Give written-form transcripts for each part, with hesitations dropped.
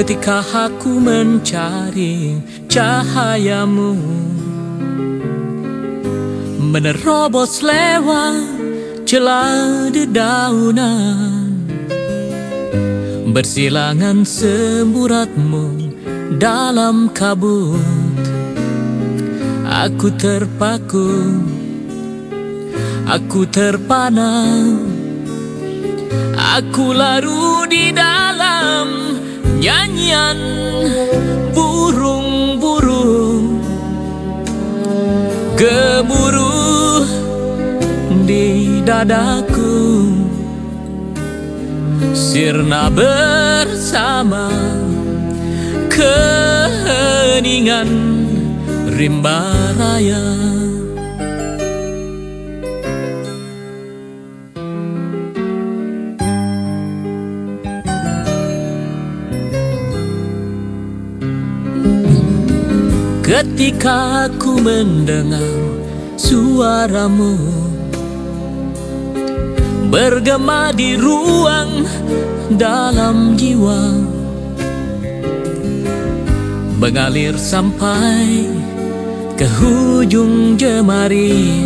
Ketika aku mencari cahayamu, menerobos lewat celah dedaunan, bersilangan semburatmu dalam kabut. Aku terpaku, aku terpana, aku larut di dalam nyanyian burung-burung gemuruh di dadaku, sirna bersama keheningan rimba raya. Ketika aku mendengar suaramu bergema di ruang dalam jiwa, mengalir sampai ke hujung jemari.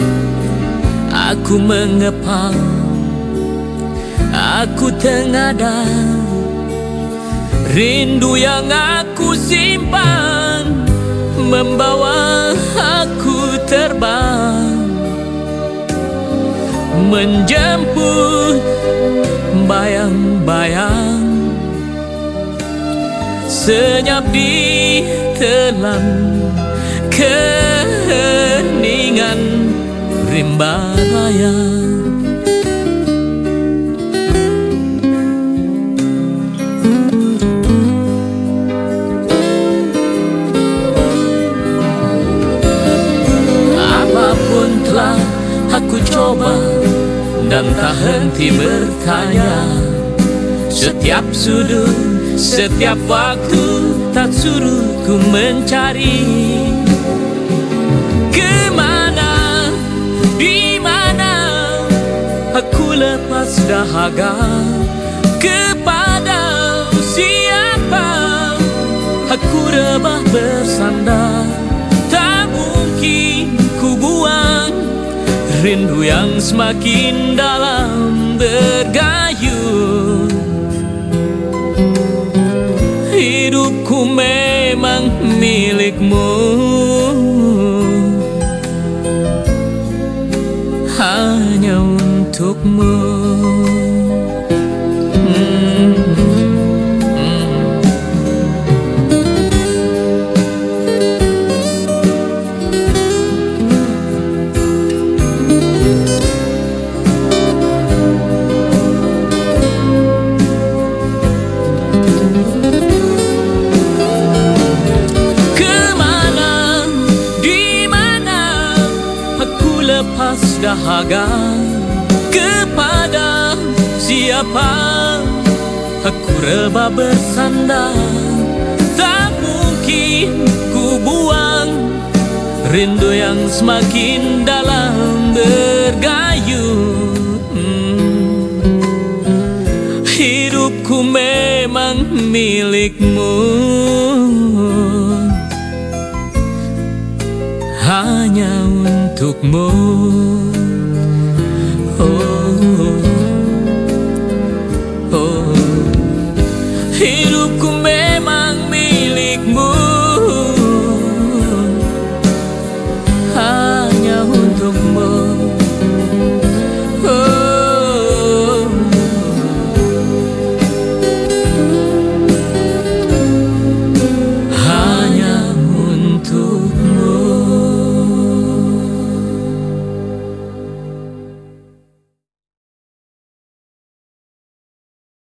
Aku mengepal, aku tengadah, rindu yang aku simpan membawa aku terbang, menjemput bayang-bayang senyap di telan keheningan rimba raya. Aku coba dan tak henti bertanya, setiap sudut, setiap waktu tak suruhku mencari. Kemana, di mana aku lepas dahaga, kepada siapa aku rebah bersandar. Tak mungkin ku buang rindu yang semakin dalam bergayung. Hidupku memang milikmu, hanya untukmu. Lepas dahaga, kepada siapa aku rebah bersandar. Tak mungkin ku buang rindu yang semakin dalam bergayung. Hidupku memang milikmu, hanya untukmu.